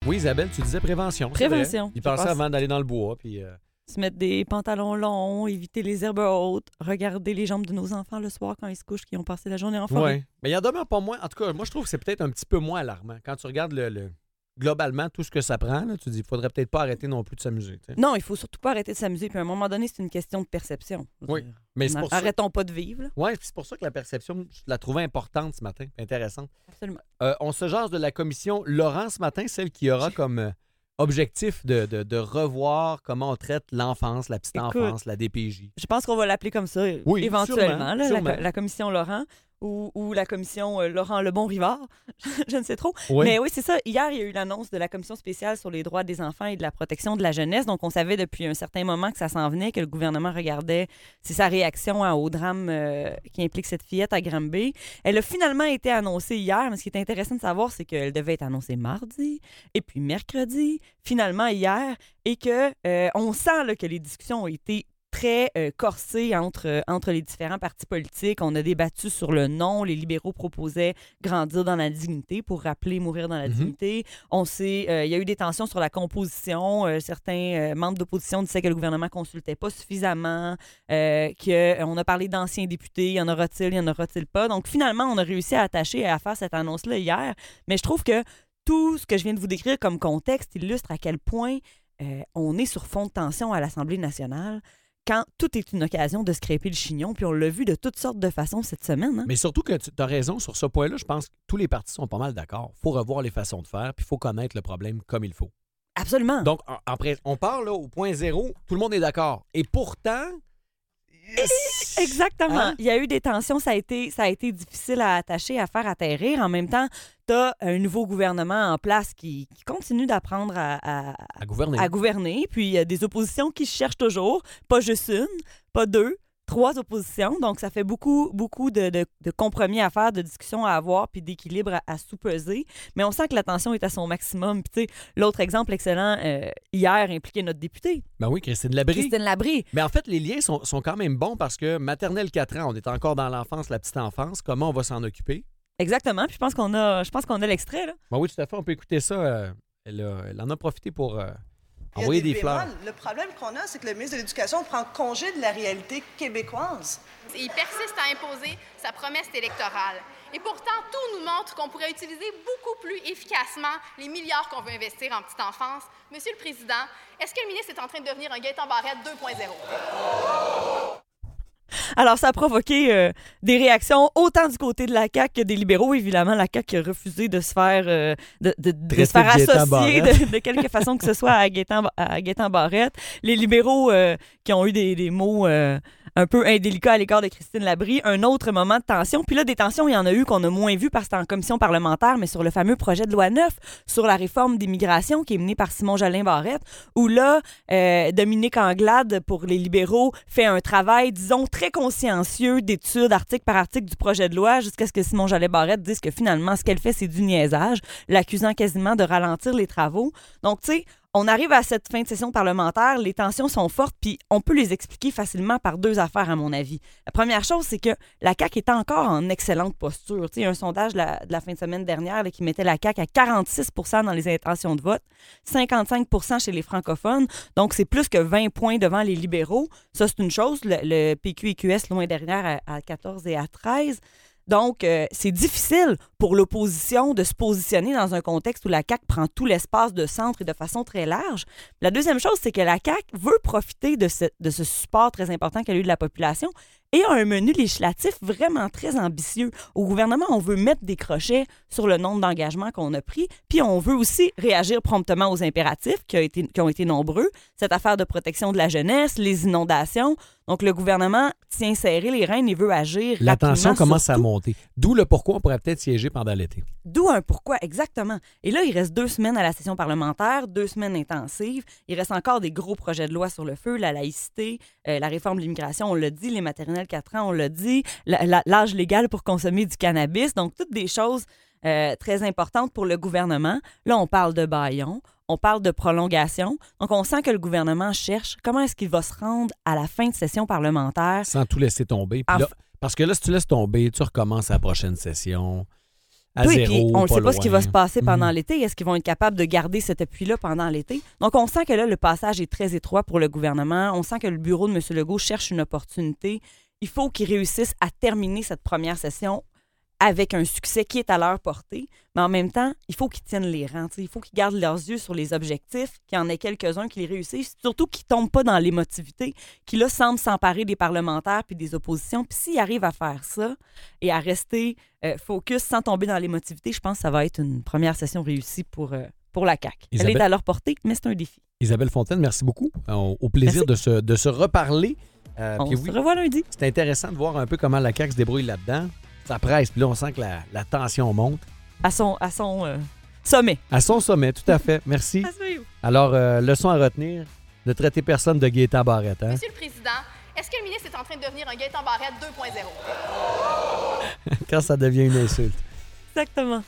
Oui, Isabelle, tu disais prévention. Prévention. Il pensait avant d'aller dans le bois. Puis, Se mettre des pantalons longs, éviter les herbes hautes, regarder les jambes de nos enfants le soir quand ils se couchent, qui ont passé la journée en forêt. Oui. Mais il en demeure pas moins. En tout cas, moi, je trouve que c'est peut-être un petit peu moins alarmant. Quand tu regardes globalement tout ce que ça prend, là, tu te dis, il faudrait peut-être pas arrêter non plus de s'amuser. T'sais. Non, il faut surtout pas arrêter de s'amuser. Puis à un moment donné, c'est une question de perception. Oui. Mais c'est pour ça. Arrêtons pas de vivre. Là. Oui, c'est pour ça que la perception, je la trouvais importante ce matin, intéressante. Absolument. On se jase de la commission Laurent ce matin, celle qui aura comme objectif de revoir comment on traite l'enfance, la petite enfance, la DPJ. Je pense qu'on va l'appeler comme ça éventuellement, sûrement. La commission Laurent. Ou la commission Laurent Lebon-Rivard, je ne sais trop. Oui. Mais oui, c'est ça. Hier, il y a eu l'annonce de la commission spéciale sur les droits des enfants et de la protection de la jeunesse. Donc, on savait depuis un certain moment que ça s'en venait, que le gouvernement regardait c'est sa réaction au drame qui implique cette fillette à Granby. Elle a finalement été annoncée hier, mais ce qui est intéressant de savoir, c'est qu'elle devait être annoncée mardi et puis mercredi, finalement hier, et que on sent là, que les discussions ont été très corsé entre les différents partis politiques. On a débattu sur le nom. Les libéraux proposaient grandir dans la dignité pour rappeler mourir dans la dignité. On sait, il y a eu des tensions sur la composition. Certains membres d'opposition disaient que le gouvernement ne consultait pas suffisamment, qu'on a parlé d'anciens députés. Y en aura-t-il, y en aura-t-il pas? Donc, finalement, on a réussi à attacher à faire cette annonce-là hier. Mais je trouve que tout ce que je viens de vous décrire comme contexte illustre à quel point on est sur fond de tension à l'Assemblée nationale. Quand tout est une occasion de se crêper le chignon, puis on l'a vu de toutes sortes de façons cette semaine. Hein? Mais surtout que tu as raison sur ce point-là, je pense que tous les partis sont pas mal d'accord. Il faut revoir les façons de faire, puis il faut connaître le problème comme il faut. Absolument. Donc, après, on part là, au point zéro, tout le monde est d'accord. Et pourtant... Exactement. Hein? Il y a eu des tensions, ça a été difficile à attacher, à faire atterrir. En même temps, tu as un nouveau gouvernement en place qui continue d'apprendre à gouverner. Puis il y a des oppositions qui se cherchent toujours, pas juste une, pas deux, 3 oppositions. Donc, ça fait beaucoup de compromis à faire, de discussions à avoir, puis d'équilibre à sous-peser. Mais on sent que la tension est à son maximum. Puis, tu sais, l'autre exemple excellent, hier, impliquait notre députée. Ben oui, Christine Labrie. Mais en fait, les liens sont quand même bons parce que maternelle 4 ans, on est encore dans l'enfance, la petite enfance. Comment on va s'en occuper? Exactement. Puis, je pense qu'on a l'extrait, là. Ben oui, tout à fait. On peut écouter ça. Elle en a profité pour... envoyer des fleurs. Le problème qu'on a, c'est que le ministre de l'Éducation prend congé de la réalité québécoise. Il persiste à imposer sa promesse électorale. Et pourtant, tout nous montre qu'on pourrait utiliser beaucoup plus efficacement les milliards qu'on veut investir en petite enfance. Monsieur le Président, est-ce que le ministre est en train de devenir un Gaétan Barrette 2.0? Alors, ça a provoqué des réactions autant du côté de la CAQ que des libéraux. Évidemment, la CAQ a refusé de se faire, de se faire associer de quelque façon que ce soit à Gaétan Barrette. Les libéraux qui ont eu des mots un peu indélicats à l'égard de Christine Labrie. Un autre moment de tension. Puis là, des tensions, il y en a eu qu'on a moins vu parce que c'était en commission parlementaire, mais sur le fameux projet de loi 9 sur la réforme d'immigration qui est mené par Simon Jolin Barrette, où là, Dominique Anglade, pour les libéraux, fait un travail, disons, très consciencieux d'études article par article du projet de loi jusqu'à ce que Simon Jolin Barrette dise que finalement, ce qu'elle fait, c'est du niaisage, l'accusant quasiment de ralentir les travaux. Donc, tu sais, on arrive à cette fin de session parlementaire, les tensions sont fortes, puis on peut les expliquer facilement par 2 affaires, à mon avis. La première chose, c'est que la CAQ est encore en excellente posture. Il y a un sondage de la fin de semaine dernière là, qui mettait la CAQ à 46 % dans les intentions de vote, 55 % chez les francophones, donc c'est plus que 20 points devant les libéraux. Ça, c'est une chose. Le PQ-EQS, loin derrière, à 14 et à 13. Donc, c'est difficile pour l'opposition de se positionner dans un contexte où la CAQ prend tout l'espace de centre et de façon très large. La deuxième chose, c'est que la CAQ veut profiter de ce support très important qu'elle a eu de la population et a un menu législatif vraiment très ambitieux. Au gouvernement, on veut mettre des crochets sur le nombre d'engagements qu'on a pris, puis on veut aussi réagir promptement aux impératifs qui ont été nombreux. Cette affaire de protection de la jeunesse, les inondations. Donc, le gouvernement tient serré les rênes et veut agir la rapidement. tension commence à monter. D'où le pourquoi on pourrait peut-être siéger pendant l'été. D'où un pourquoi, exactement. Et là, il reste 2 semaines à la session parlementaire, 2 semaines intensives. Il reste encore des gros projets de loi sur le feu, la laïcité, la réforme de l'immigration, on l'a dit, les maternelles 4 ans, on l'a dit, l'âge légal pour consommer du cannabis. Donc, toutes des choses très importantes pour le gouvernement. Là, on parle de bâillons. On parle de prolongation. Donc, on sent que le gouvernement cherche comment est-ce qu'il va se rendre à la fin de session parlementaire. Sans tout laisser tomber. Puis là, parce que là, si tu laisses tomber, tu recommences à la prochaine session à oui, zéro, puis on ne sait pas loin. ce qui va se passer pendant l'été. Est-ce qu'ils vont être capables de garder cet appui-là pendant l'été? Donc, on sent que là, le passage est très étroit pour le gouvernement. On sent que le bureau de M. Legault cherche une opportunité. Il faut qu'ils réussissent à terminer cette première session avec un succès qui est à leur portée. Mais en même temps, il faut qu'ils tiennent les rangs. Il faut qu'ils gardent leurs yeux sur les objectifs, qu'il y en ait quelques-uns qui les réussissent, surtout qu'ils ne tombent pas dans l'émotivité, qui là semblent s'emparer des parlementaires puis des oppositions. Puis s'ils arrivent à faire ça et à rester focus sans tomber dans l'émotivité, je pense que ça va être une première session réussie pour la CAQ. Elle est à leur portée, mais c'est un défi. Isabelle Fontaine, merci beaucoup. Au plaisir de se reparler. On se revoit lundi. C'est intéressant de voir un peu comment la CAQ se débrouille là-dedans. Ça presse, puis là, on sent que la tension monte. À son sommet. À son sommet, tout à fait. Merci. Alors, leçon à retenir, ne traitez personne de Gaétan Barrette. Hein? Monsieur le Président, est-ce que le ministre est en train de devenir un Gaétan Barrette 2.0? Quand ça devient une insulte. Exactement.